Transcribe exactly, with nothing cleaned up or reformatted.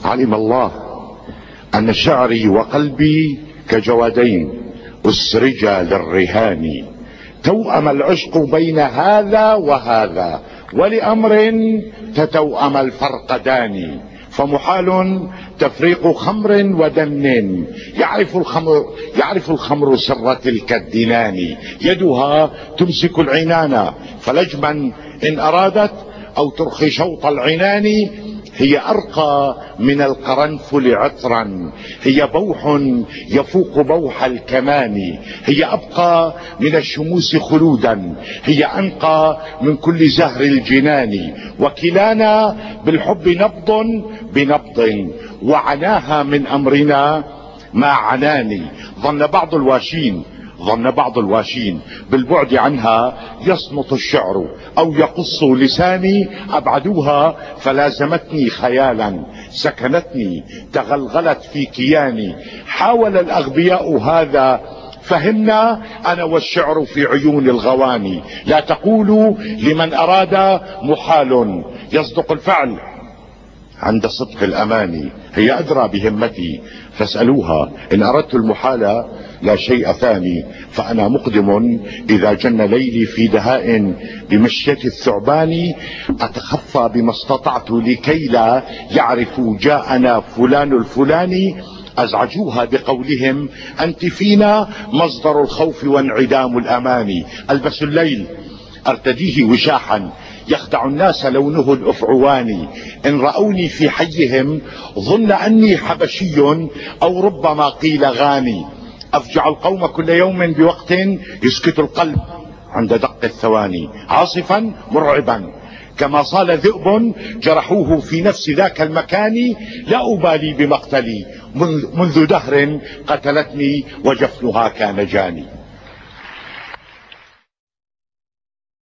علم الله أن شعري وقلبي كجوادين أسرجا للرهان، توأم العشق بين هذا وهذا، ولأمر تتوأم الفرقدان، فمحال تفريق خمر ودن، يعرف الخمر, يعرف الخمر سر تلك الدنان، يدها تمسك العنان فلجما إن أرادت أو ترخي شوط العنان، هي أرقى من القرنفل عطرا، هي بوح يفوق بوح الكمان، هي أبقى من الشموس خلودا، هي أنقى من كل زهر الجنان، وكلانا بالحب نبض بنبض، وعناها من أمرنا ما عناني. ظن بعض الواشين ظن بعض الواشين بالبعد عنها يصمت الشعر أو يقص لساني، أبعدوها فلازمتني خيالا، سكنتني تغلغلت في كياني، حاول الأغبياء هذا فهمنا أنا والشعر في عيون الغواني، لا تقولوا لمن أراد محال، يصدق الفعل عند صدق الأماني، هي أدرى بهمتي فاسألوها، إن أردت المحال لا شيء ثاني، فأنا مقدم إذا جن ليلي في دهاء بمشية الثعبان، أتخفى بما استطعت لكي لا يعرفوا جاءنا فلان الفلاني، أزعجوها بقولهم أنت فينا مصدر الخوف وانعدام الأمان، ألبس الليل أرتديه وشاحا يخدع الناس لونه الأفعواني، إن رأوني في حيهم ظن أني حبشي أو ربما قيل غاني، أفجع القوم كل يوم بوقت يسكت القلب عند دق الثواني، عاصفا مرعبا كما صال ذئب جرحوه في نفس ذاك المكان، لا أبالي بمقتلي منذ دهر قتلتني وجفنها كان جاني.